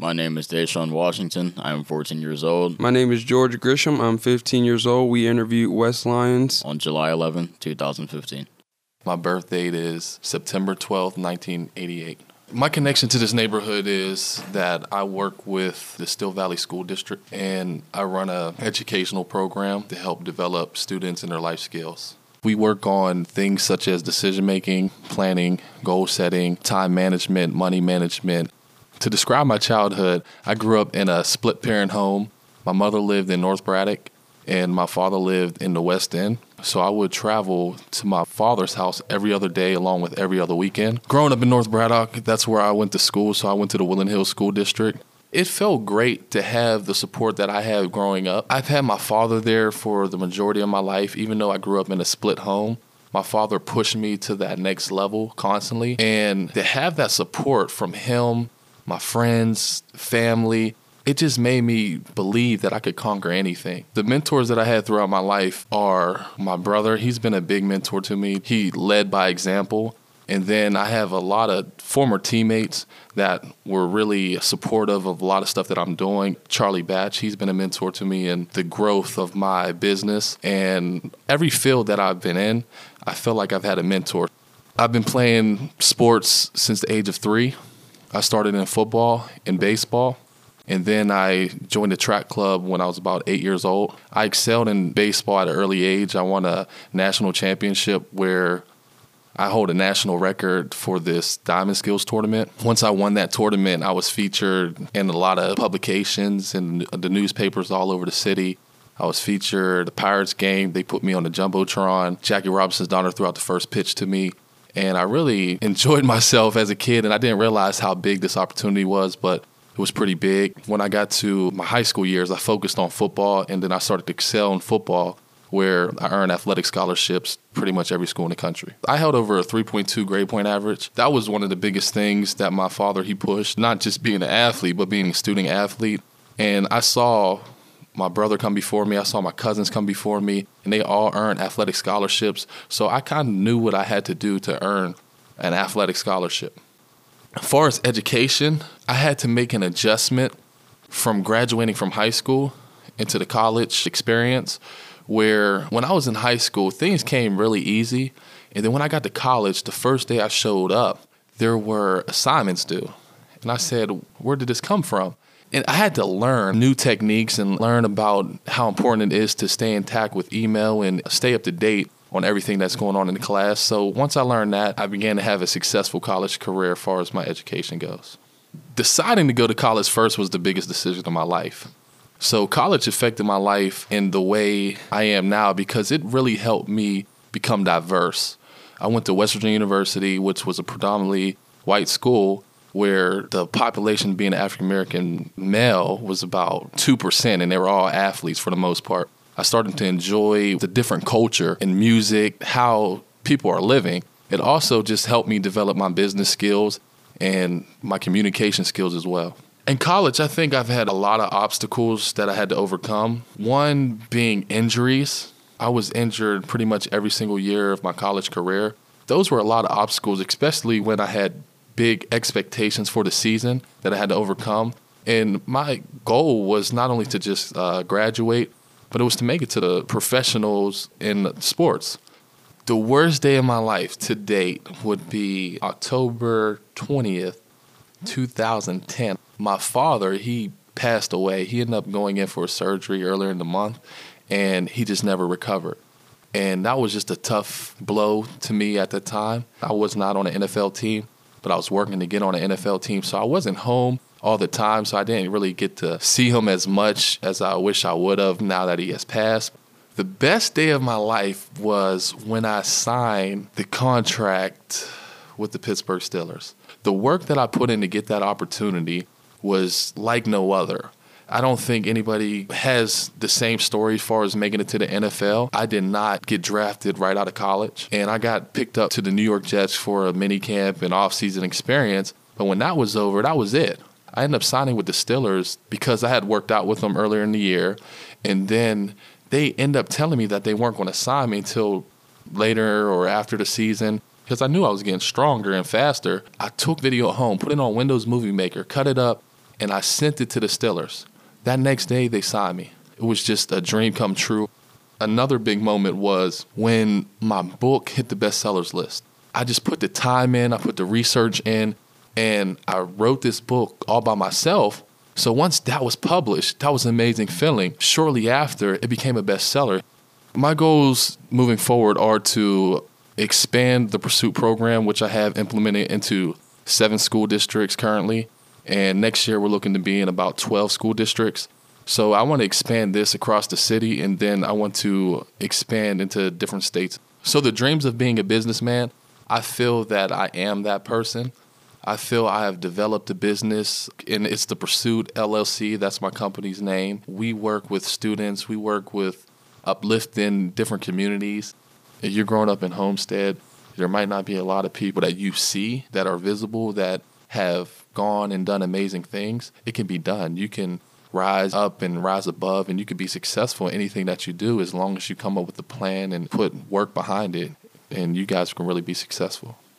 My name is Deshaun Washington. I'm 14 years old. My name is George Grisham. I'm 15 years old. We interviewed Wes Lyons On July 11, 2015. My birth date is September 12th, 1988. My connection to this neighborhood is that I work with the Still Valley School District, and I run an educational program to help develop students in their life skills. We work on things such as decision-making, planning, goal setting, time management, money management. To describe my childhood, I grew up in a split-parent home. My mother lived in North Braddock, and my father lived in the West End. So I would travel to my father's house every other day along with every other weekend. Growing up in North Braddock, that's where I went to school, so I went to the Woodland Hills School District. It felt great to have the support that I had growing up. I've had my father there for the majority of my life, even though I grew up in a split home. My father pushed me to that next level constantly. And to have that support from him, my friends, family, it just made me believe that I could conquer anything. The mentors that I had throughout my life are my brother. He's been a big mentor to me. He led by example. And then I have a lot of former teammates that were really supportive of a lot of stuff that I'm doing. Charlie Batch, he's been a mentor to me in the growth of my business. And every field that I've been in, I feel like I've had a mentor. I've been playing sports since the age of 3. I started in football and baseball. And then I joined the track club when I was about 8 years old. I excelled in baseball at an early age. I won a national championship where I hold a national record for this Diamond Skills tournament. Once I won that tournament, I was featured in a lot of publications and the newspapers all over the city. I was featured at the Pirates game. They put me on the Jumbotron. Jackie Robinson's daughter threw out the first pitch to me. And I really enjoyed myself as a kid, and I didn't realize how big this opportunity was, but it was pretty big. When I got to my high school years, I focused on football, and then I started to excel in football, where I earned athletic scholarships pretty much every school in the country. I held over a 3.2 grade point average. That was one of the biggest things that my father, he pushed, not just being an athlete, but being a student athlete. And I saw my brother come before me. I saw my cousins come before me, and they all earned athletic scholarships. So I kind of knew what I had to do to earn an athletic scholarship. As far as education, I had to make an adjustment from graduating from high school into the college experience, where when I was in high school, things came really easy. And then when I got to college, the first day I showed up, there were assignments due. And I said, where did this come from? And I had to learn new techniques and learn about how important it is to stay intact with email and stay up to date on everything that's going on in the class. So once I learned that, I began to have a successful college career as far as my education goes. Deciding to go to college first was the biggest decision of my life. So college affected my life in the way I am now because it really helped me become diverse. I went to West Virginia University, which was a predominantly white school, where the population being African-American male was about 2%, and they were all athletes for the most part. I started to enjoy the different culture and music, how people are living. It also just helped me develop my business skills and my communication skills as well. In college, I think I've had a lot of obstacles that I had to overcome. One being injuries. I was injured pretty much every single year of my college career. Those were a lot of obstacles, especially when I had big expectations for the season that I had to overcome. And my goal was not only to just graduate, but it was to make it to the professionals in sports. The worst day of my life to date would be October 20th, 2010. My father, he passed away. He ended up going in for a surgery earlier in the month, and he just never recovered. And that was just a tough blow to me at the time. I was not on an NFL team, but I was working to get on an NFL team, so I wasn't home all the time, so I didn't really get to see him as much as I wish I would have now that he has passed. The best day of my life was when I signed the contract with the Pittsburgh Steelers. The work that I put in to get that opportunity was like no other. I don't think anybody has the same story as far as making it to the NFL. I did not get drafted right out of college, and I got picked up to the New York Jets for a mini camp and off-season experience. But when that was over, that was it. I ended up signing with the Steelers because I had worked out with them earlier in the year, and then they ended up telling me that they weren't going to sign me until later or after the season because I knew I was getting stronger and faster. I took video at home, put it on Windows Movie Maker, cut it up, and I sent it to the Steelers. That next day, they signed me. It was just a dream come true. Another big moment was when my book hit the bestsellers list. I just put the time in, I put the research in, and I wrote this book all by myself. So once that was published, that was an amazing feeling. Shortly after, it became a bestseller. My goals moving forward are to expand the Pursuit program, which I have implemented into 7 school districts currently. And next year, we're looking to be in about 12 school districts. So I want to expand this across the city, and then I want to expand into different states. So the dreams of being a businessman, I feel that I am that person. I feel I have developed a business, and it's the Pursuit LLC. That's my company's name. We work with students. We work with uplifting different communities. If you're growing up in Homestead, there might not be a lot of people that you see that are visible that have gone and done amazing things. It can be done. You can rise up and rise above, and you can be successful in anything that you do as long as you come up with a plan and put work behind it, and you guys can really be successful.